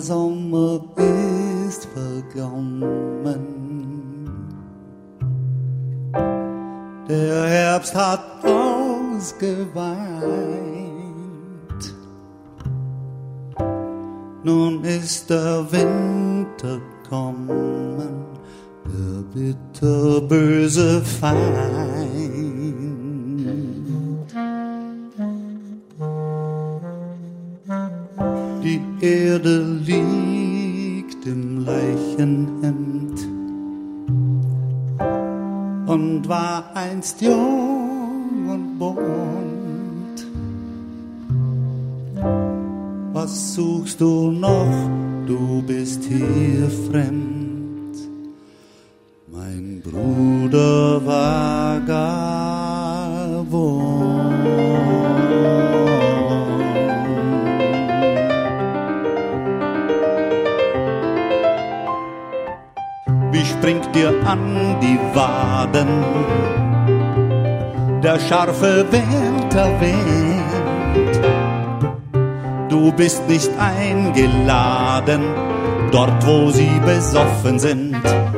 Sommer ist vergangen. Der Herbst hat ausgeweint. Nun ist der Winter kommen, der bitterböse Feind. Die Erde liegt im Leichenhemd und war einst jung und bunt. Was suchst du noch? Du bist hier fremd. Mein Bruder Vagabund. Wie springt dir an die Waden der scharfe Winterwind? Du bist nicht eingeladen, dort wo sie besoffen sind.